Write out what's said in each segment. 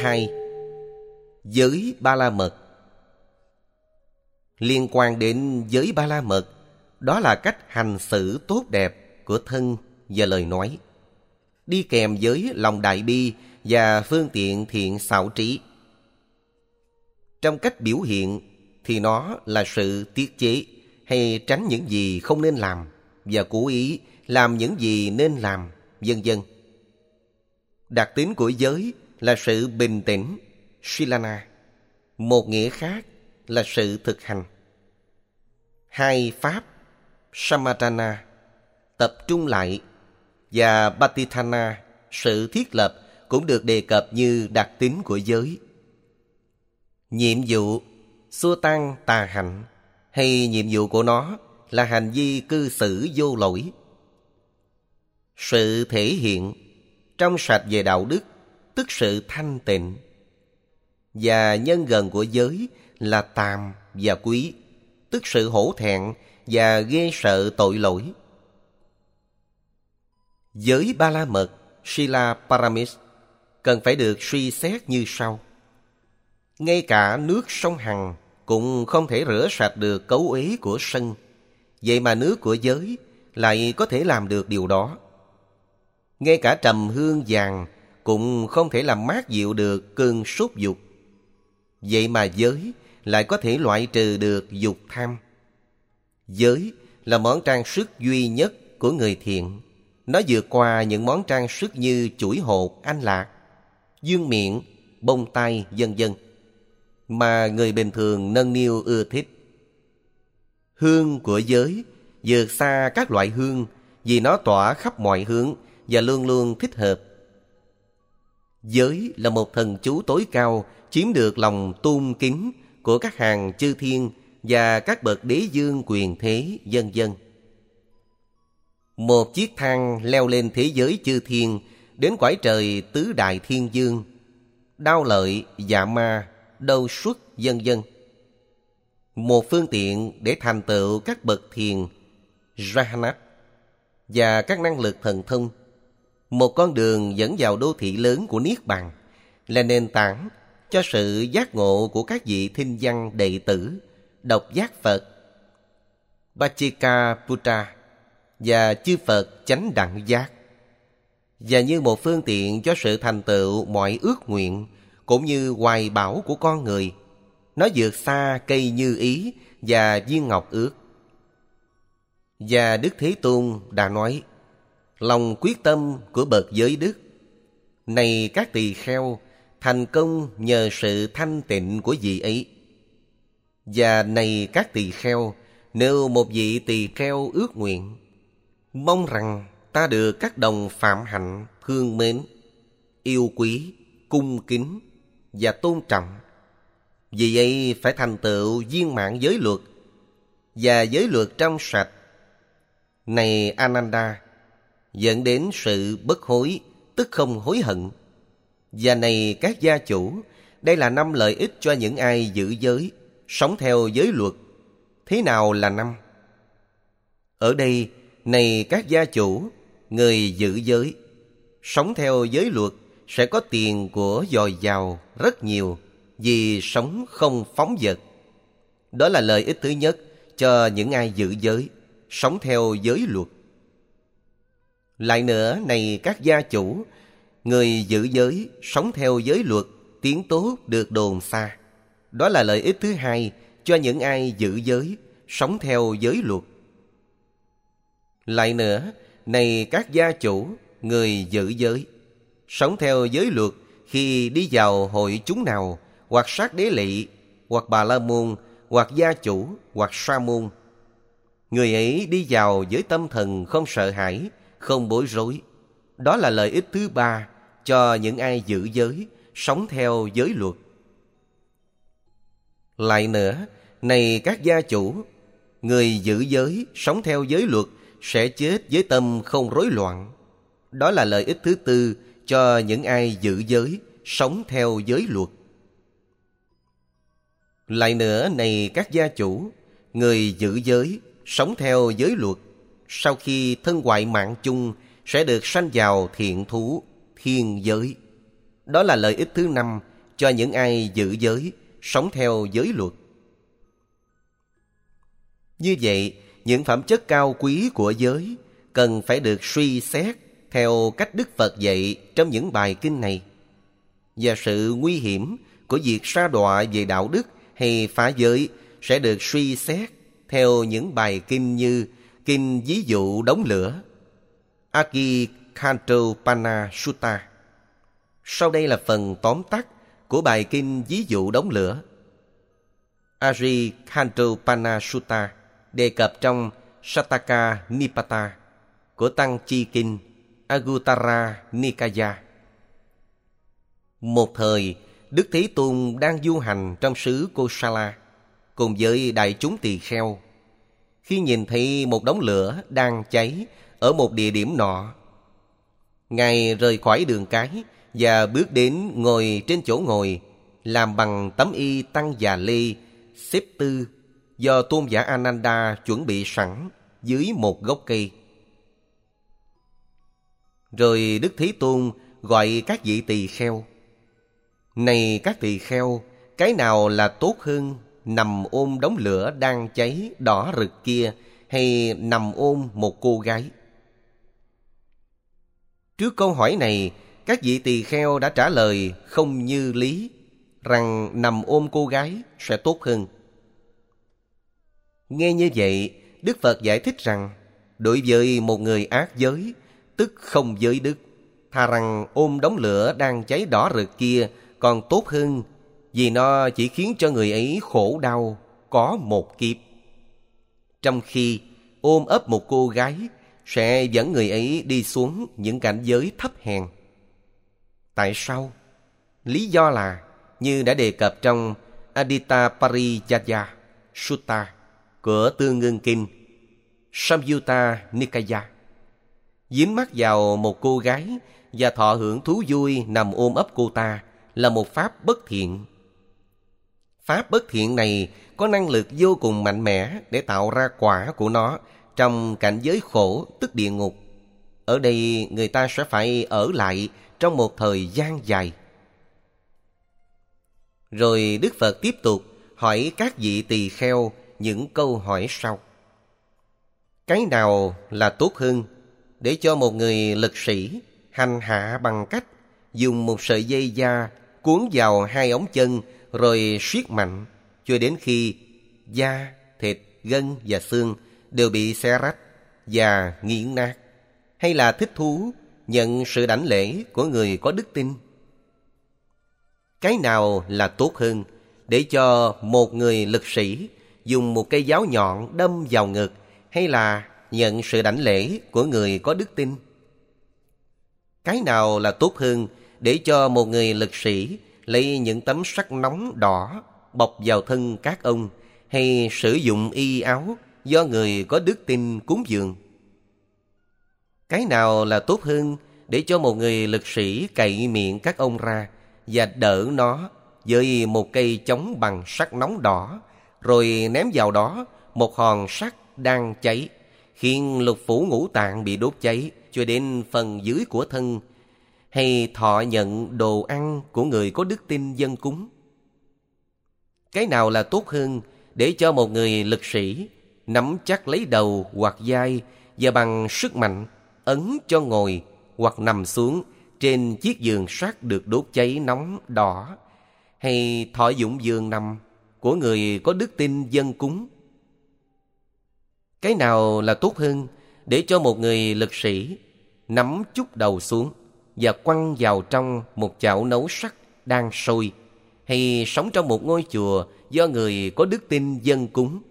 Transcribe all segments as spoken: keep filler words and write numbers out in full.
hai. Giới Ba La Mật. Liên quan đến giới Ba La Mật, đó là cách hành xử tốt đẹp của thân và lời nói, đi kèm với lòng đại bi và phương tiện thiện xảo trí. Trong cách biểu hiện thì nó là sự tiết chế hay tránh những gì không nên làm và cố ý làm những gì nên làm, vân vân. Đặc tính của giới là sự bình tĩnh, Shilana. Một nghĩa khác là sự thực hành. Hai pháp, Samatana, tập trung lại, và Patithana, sự thiết lập, cũng được đề cập như đặc tính của giới. Nhiệm vụ xua tan tà hạnh, hay nhiệm vụ của nó là hành vi cư xử vô lỗi. Sự thể hiện trong sạch về đạo đức, tức sự thanh tịnh. Và nhân gần của giới là tàm và quý, tức sự hổ thẹn và ghê sợ tội lỗi. Giới Ba La Mật, Sila Paramis, cần phải được suy xét như sau. Ngay cả nước sông Hằng cũng không thể rửa sạch được cấu uế của sân. Vậy mà nước của giới lại có thể làm được điều đó. Ngay cả trầm hương vàng cũng không thể làm mát dịu được cơn sốt dục. Vậy mà giới lại có thể loại trừ được dục tham. Giới là món trang sức duy nhất của người thiện. Nó vượt qua những món trang sức như chuỗi hột, anh lạc, dương miệng, bông tai, vân vân mà người bình thường nâng niu ưa thích. Hương của giới vượt xa các loại hương vì nó tỏa khắp mọi hướng và luôn luôn thích hợp. Giới là một thần chú tối cao, chiếm được lòng tôn kính của các hàng chư thiên và các bậc đế vương quyền thế, vân vân. Một chiếc thang leo lên thế giới chư thiên, đến cõi trời tứ đại thiên vương, Đao Lợi, Dạ Ma, Đâu Xuất, vân vân. Một phương tiện để thành tựu các bậc thiền, Rahanat, và các năng lực thần thông. Một con đường dẫn vào đô thị lớn của Niết Bàn, là nền tảng cho sự giác ngộ của các vị thinh văn đệ tử, độc giác Phật, Pachikaputta và chư Phật chánh đẳng giác, và như một phương tiện cho sự thành tựu mọi ước nguyện cũng như hoài bão của con người. Nó vượt xa cây như ý và viên ngọc ước. Và Đức Thế Tôn đã nói, lòng quyết tâm của bậc giới đức. Này các tỳ kheo, thành công nhờ sự thanh tịnh của vị ấy. Và này các tỳ kheo, nếu một vị tỳ kheo ước nguyện, mong rằng ta được các đồng phạm hạnh thương mến, yêu quý, cung kính và tôn trọng, vì ấy phải thành tựu viên mãn giới luật và giới luật trong sạch. Này Ananda, dẫn đến sự bất hối, tức không hối hận. Và này các gia chủ, đây là năm lợi ích cho những ai giữ giới, sống theo giới luật. Thế nào là năm? Ở đây, này các gia chủ, người giữ giới, sống theo giới luật sẽ có tiền của dồi dào rất nhiều, vì sống không phóng dật. Đó là lợi ích thứ nhất cho những ai giữ giới, sống theo giới luật. Lại nữa, này các gia chủ, người giữ giới, sống theo giới luật, tiếng tốt được đồn xa. Đó là lợi ích thứ hai cho những ai giữ giới, sống theo giới luật. Lại nữa, này các gia chủ, người giữ giới, sống theo giới luật, khi đi vào hội chúng nào, hoặc sát đế lỵ, hoặc bà la môn, hoặc gia chủ, hoặc sa môn, người ấy đi vào với tâm thần không sợ hãi, không bối rối. Đó là lợi ích thứ ba cho những ai giữ giới, sống theo giới luật. Lại nữa, này các gia chủ, người giữ giới, sống theo giới luật sẽ chết với tâm không rối loạn. Đó là lợi ích thứ tư cho những ai giữ giới, sống theo giới luật. Lại nữa, này các gia chủ, người giữ giới, sống theo giới luật, sau khi thân hoại mạng chung sẽ được sanh vào thiện thú, thiên giới. Đó là lợi ích thứ năm cho những ai giữ giới, sống theo giới luật. Như vậy, những phẩm chất cao quý của giới cần phải được suy xét theo cách Đức Phật dạy trong những bài kinh này. Và sự nguy hiểm của việc sa đọa về đạo đức hay phá giới sẽ được suy xét theo những bài kinh như Kinh Ví dụ đống lửa, Akikantopanna Sutta. Sau đây là phần tóm tắt của bài kinh Ví dụ đống lửa. Akikantopanna Sutta đề cập trong Sattaka Nipata của Tăng Chi Kinh Anguttara Nikaya. Một thời, Đức Thế Tôn đang du hành trong xứ Kosala cùng với đại chúng tỳ kheo. Khi nhìn thấy một đống lửa đang cháy ở một địa điểm nọ, Ngài rời khỏi đường cái và bước đến ngồi trên chỗ ngồi làm bằng tấm y tăng già lê xếp tư do tôn giả Ananda chuẩn bị sẵn dưới một gốc cây. Rồi Đức Thế Tôn gọi các vị tỳ kheo: Này các tỳ kheo, cái nào là tốt hơn, nằm ôm đống lửa đang cháy đỏ rực kia, hay nằm ôm một cô gái? Trước câu hỏi này, các vị tỳ kheo đã trả lời không như lý, rằng nằm ôm cô gái sẽ tốt hơn. Nghe như vậy, Đức Phật giải thích rằng, đối với một người ác giới, tức không giới đức, thà rằng ôm đống lửa đang cháy đỏ rực kia còn tốt hơn, vì nó chỉ khiến cho người ấy khổ đau có một kiếp. Trong khi ôm ấp một cô gái sẽ dẫn người ấy đi xuống những cảnh giới thấp hèn. Tại sao? Lý do là, như đã đề cập trong Adita Parijaya Sutta của Tương Ưng Kinh Samyutta Nikaya, dính mắc vào một cô gái và thọ hưởng thú vui nằm ôm ấp cô ta là một pháp bất thiện. Pháp bất thiện này có năng lực vô cùng mạnh mẽ để tạo ra quả của nó trong cảnh giới khổ, tức địa ngục. Ở đây người ta sẽ phải ở lại trong một thời gian dài. Rồi Đức Phật tiếp tục hỏi các vị tỳ kheo những câu hỏi sau. Cái nào là tốt hơn, để cho một người lực sĩ hành hạ bằng cách dùng một sợi dây da cuốn vào hai ống chân rồi siết mạnh cho đến khi da, thịt, gân và xương đều bị xé rách và nghiến nát, hay là thích thú nhận sự đảnh lễ của người có đức tin? Cái nào là tốt hơn, để cho một người lực sĩ dùng một cây giáo nhọn đâm vào ngực, hay là nhận sự đảnh lễ của người có đức tin? Cái nào là tốt hơn, để cho một người lực sĩ lấy những tấm sắt nóng đỏ bọc vào thân các ông, hay sử dụng y áo do người có đức tin cúng dường? Cái nào là tốt hơn, để cho một người lực sĩ cậy miệng các ông ra và đỡ nó với một cây chống bằng sắt nóng đỏ, rồi ném vào đó một hòn sắt đang cháy, khiến lục phủ ngũ tạng bị đốt cháy cho đến phần dưới của thân, hay thọ nhận đồ ăn của người có đức tin dâng cúng? Cái nào là tốt hơn, để cho một người lực sĩ nắm chắc lấy đầu hoặc vai và bằng sức mạnh ấn cho ngồi hoặc nằm xuống trên chiếc giường sắt được đốt cháy nóng đỏ, hay thọ dụng giường nằm của người có đức tin dâng cúng? Cái nào là tốt hơn, để cho một người lực sĩ nắm chút đầu xuống và quăng vào trong một chảo nấu sắt đang sôi, hay sống trong một ngôi chùa do người có đức tin dâng cúng?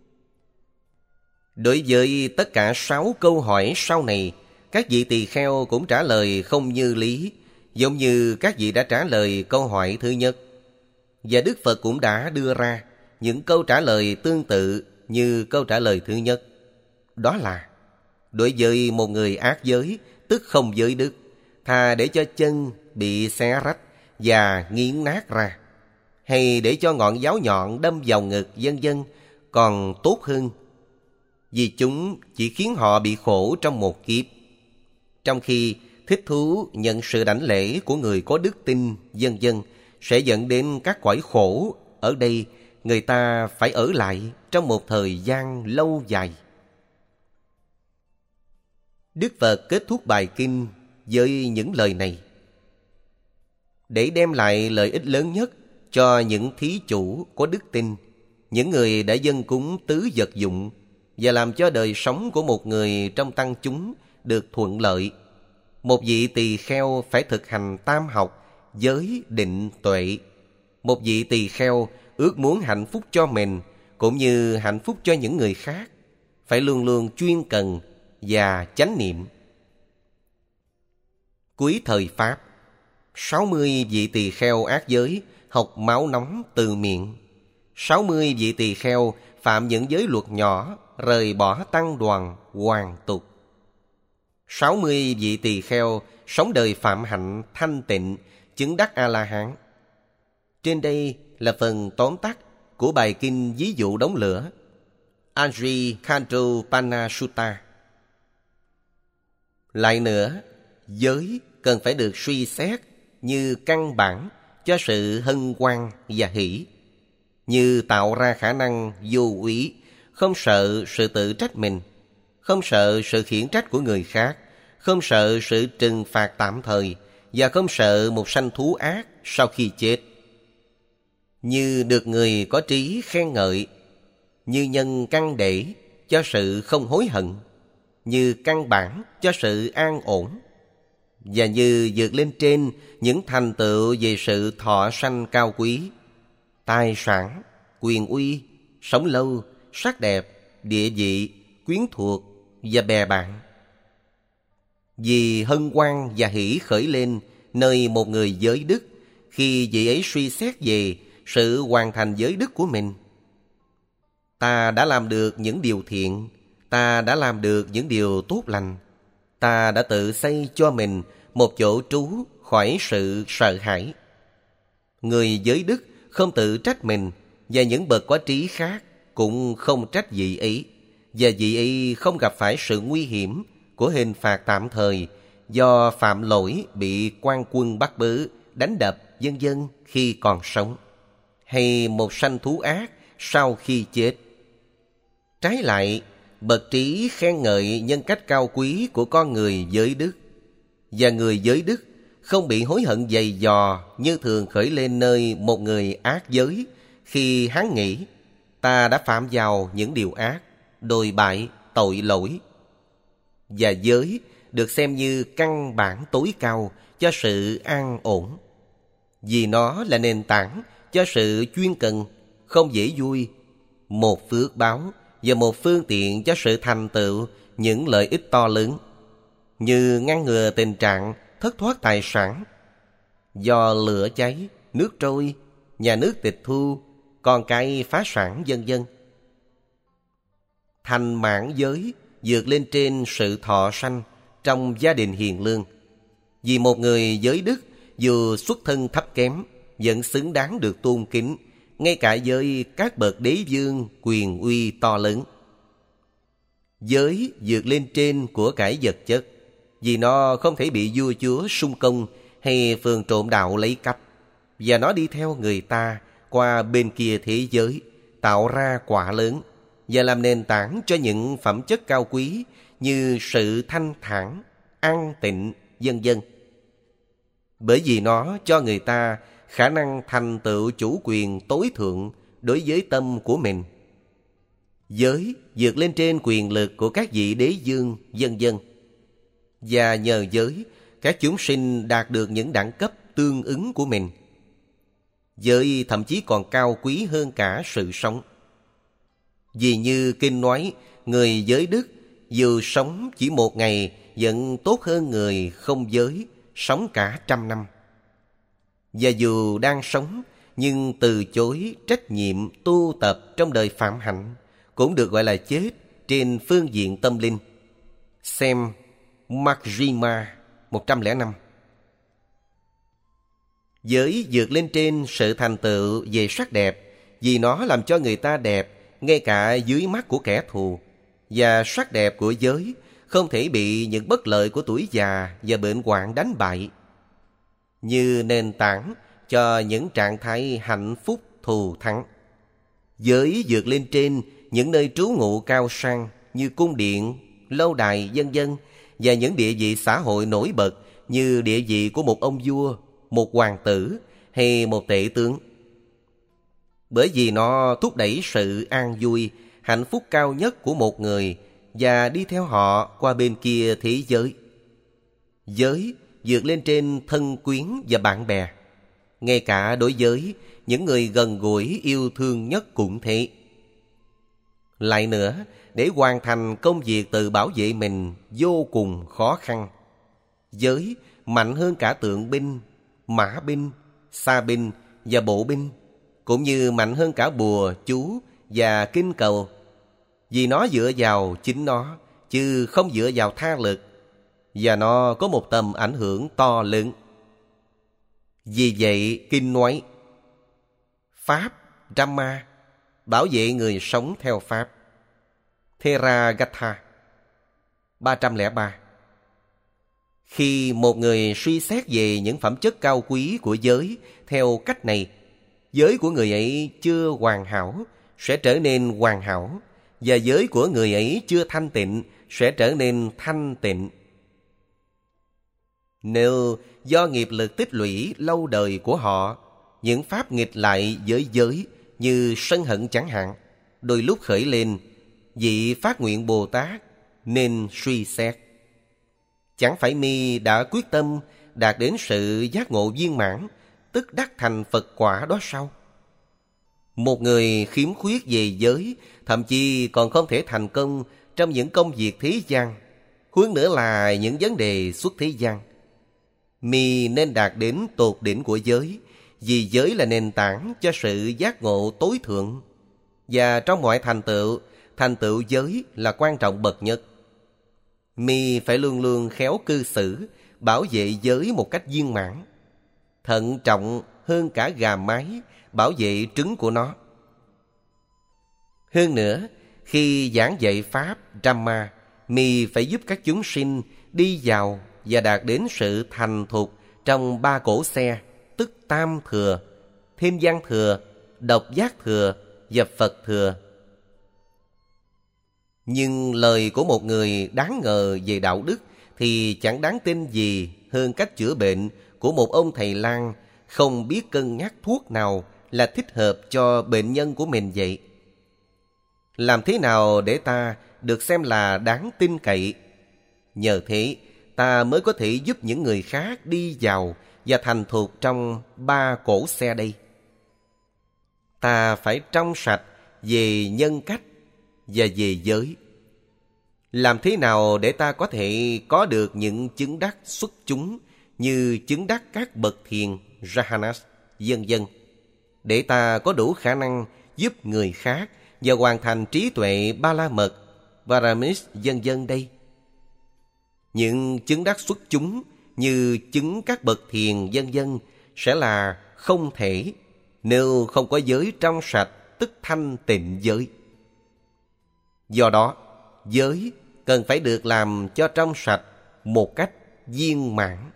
Đối với tất cả sáu câu hỏi sau này, các vị tỳ kheo cũng trả lời không như lý, giống như các vị đã trả lời câu hỏi thứ nhất. Và Đức Phật cũng đã đưa ra những câu trả lời tương tự như câu trả lời thứ nhất. Đó là, đối với một người ác giới, tức không giới đức, thà để cho chân bị xé rách và nghiến nát ra, hay để cho ngọn giáo nhọn đâm vào ngực, vân vân, còn tốt hơn, vì chúng chỉ khiến họ bị khổ trong một kiếp. Trong khi thích thú nhận sự đảnh lễ của người có đức tin, vân vân, sẽ dẫn đến các cõi khổ. Ở đây, người ta phải ở lại trong một thời gian lâu dài. Đức Phật kết thúc bài kinh với những lời này. Để đem lại lợi ích lớn nhất cho những thí chủ có đức tin, những người đã dâng cúng tứ vật dụng, và làm cho đời sống của một người trong tăng chúng được thuận lợi, một vị tỳ kheo phải thực hành tam học, giới, định, tuệ. Một vị tỳ kheo ước muốn hạnh phúc cho mình cũng như hạnh phúc cho những người khác, phải luôn luôn chuyên cần và chánh niệm. Cuối thời Pháp, sáu mươi vị tỳ kheo ác giới học máu nóng từ miệng. sáu mươi vị tỳ kheo phạm những giới luật nhỏ, rời bỏ tăng đoàn, hoàn tục. sáu mươi vị tỳ kheo sống đời phạm hạnh thanh tịnh, chứng đắc A-la-hán. Trên đây là phần tóm tắt của bài kinh ví dụ đống lửa Ajikantopana Sutta. Lại nữa, giới cần phải được suy xét như căn bản cho sự hân hoan và hỷ, như tạo ra khả năng vô úy, không sợ sự tự trách mình, không sợ sự khiển trách của người khác, không sợ sự trừng phạt tạm thời, và không sợ một sanh thú ác sau khi chết. Như được người có trí khen ngợi, như nhân căn để cho sự không hối hận, như căn bản cho sự an ổn, và như vượt lên trên những thành tựu về sự thọ sanh cao quý, tài sản, quyền uy, sống lâu, sắc đẹp, địa vị, quyến thuộc và bè bạn. Vì hân hoan và hỷ khởi lên nơi một người giới đức khi vị ấy suy xét về sự hoàn thành giới đức của mình. Ta đã làm được những điều thiện, ta đã làm được những điều tốt lành, ta đã tự xây cho mình một chỗ trú khỏi sự sợ hãi. Người giới đức không tự trách mình, và những bậc có trí khác cũng không trách vị ấy, và vị ấy không gặp phải sự nguy hiểm của hình phạt tạm thời do phạm lỗi bị quan quân bắt bớ, đánh đập, vân vân khi còn sống, hay một sanh thú ác sau khi chết. Trái lại, bậc trí khen ngợi nhân cách cao quý của con người giới đức, và người giới đức không bị hối hận dày dò như thường khởi lên nơi một người ác giới khi hắn nghĩ ta đã phạm vào những điều ác, đồi bại, tội lỗi. Và giới được xem như căn bản tối cao cho sự an ổn, vì nó là nền tảng cho sự chuyên cần, không dễ vui, một phước báo và một phương tiện cho sự thành tựu những lợi ích to lớn, như ngăn ngừa tình trạng thất thoát tài sản do lửa cháy, nước trôi, nhà nước tịch thu, con cái phá sản, vân vân. Thành mãn giới vượt lên trên sự thọ sanh trong gia đình hiền lương, vì một người giới đức dù xuất thân thấp kém vẫn xứng đáng được tôn kính, ngay cả với các bậc đế vương quyền uy to lớn. Giới vượt lên trên của cải vật chất, vì nó không thể bị vua chúa xung công hay phường trộm đạo lấy cắp, và nó đi theo người ta qua bên kia thế giới, tạo ra quả lớn và làm nền tảng cho những phẩm chất cao quý như sự thanh thản, an tịnh, vân vân. Bởi vì nó cho người ta khả năng thành tựu chủ quyền tối thượng đối với tâm của mình. Giới vượt lên trên quyền lực của các vị đế vương, vân vân. Và nhờ giới, các chúng sinh đạt được những đẳng cấp tương ứng của mình. Giới thậm chí còn cao quý hơn cả sự sống. Vì như kinh nói, người giới đức dù sống chỉ một ngày vẫn tốt hơn người không giới sống cả trăm năm. Và dù đang sống nhưng từ chối trách nhiệm tu tập trong đời phạm hạnh cũng được gọi là chết trên phương diện tâm linh. Xem Majjhima một trăm lẻ năm. Giới vượt lên trên sự thành tựu về sắc đẹp, vì nó làm cho người ta đẹp ngay cả dưới mắt của kẻ thù. Và sắc đẹp của giới không thể bị những bất lợi của tuổi già và bệnh hoạn đánh bại. Như nền tảng cho những trạng thái hạnh phúc thù thắng. Giới vượt lên trên những nơi trú ngụ cao sang như cung điện, lâu đài, vân vân, và những địa vị xã hội nổi bật như địa vị của một ông vua, một hoàng tử hay một tể tướng. Bởi vì nó thúc đẩy sự an vui, hạnh phúc cao nhất của một người và đi theo họ qua bên kia thế giới. Giới vượt lên trên thân quyến và bạn bè. Ngay cả đối với những người gần gũi yêu thương nhất cũng thế. Lại nữa, để hoàn thành công việc tự bảo vệ mình vô cùng khó khăn. Giới mạnh hơn cả tượng binh, mã binh, xa binh và bộ binh, cũng như mạnh hơn cả bùa, chú và kinh cầu. Vì nó dựa vào chính nó, chứ không dựa vào tha lực, và nó có một tầm ảnh hưởng to lớn. Vì vậy, Kinh nói, Pháp, Dhamma, bảo vệ người sống theo Pháp. Theragatha ba trăm lẻ ba. Khi một người suy xét về những phẩm chất cao quý của giới theo cách này, giới của người ấy chưa hoàn hảo sẽ trở nên hoàn hảo, và giới của người ấy chưa thanh tịnh sẽ trở nên thanh tịnh. Nếu do nghiệp lực tích lũy lâu đời của họ, những pháp nghịch lại với giới như sân hận chẳng hạn, đôi lúc khởi lên, vị phát nguyện Bồ Tát nên suy xét. Chẳng phải mi đã quyết tâm đạt đến sự giác ngộ viên mãn, tức đắc thành Phật quả đó sao? Một người khiếm khuyết về giới, thậm chí còn không thể thành công trong những công việc thế gian, huống nữa là những vấn đề xuất thế gian. Mi nên đạt đến tột đỉnh của giới, vì giới là nền tảng cho sự giác ngộ tối thượng. Và trong mọi thành tựu, thành tựu giới là quan trọng bậc nhất. Mi phải luôn luôn khéo cư xử, bảo vệ giới một cách viên mãn, thận trọng hơn cả gà mái bảo vệ trứng của nó. Hơn nữa, khi giảng dạy Pháp, Dhamma, mi phải giúp các chúng sinh đi vào và đạt đến sự thành thục trong ba cỗ xe, tức Tam Thừa, Thiên Văn Thừa, Độc Giác Thừa và Phật Thừa. Nhưng lời của một người đáng ngờ về đạo đức thì chẳng đáng tin gì hơn cách chữa bệnh của một ông thầy lang không biết cân nhắc thuốc nào là thích hợp cho bệnh nhân của mình vậy. Làm thế nào để ta được xem là đáng tin cậy? Nhờ thế, ta mới có thể giúp những người khác đi vào và thành thục trong ba cỗ xe đây. Ta phải trong sạch về nhân cách và về giới. Làm thế nào để ta có thể có được những chứng đắc xuất chúng như chứng đắc các bậc thiền, Rahanas, vân vân, để ta có đủ khả năng giúp người khác và hoàn thành trí tuệ ba la mật, Paramis, vân vân đây. Những chứng đắc xuất chúng như chứng các bậc thiền, vân vân sẽ là không thể nếu không có giới trong sạch, tức thanh tịnh giới. Do đó, giới cần phải được làm cho trong sạch một cách viên mãn.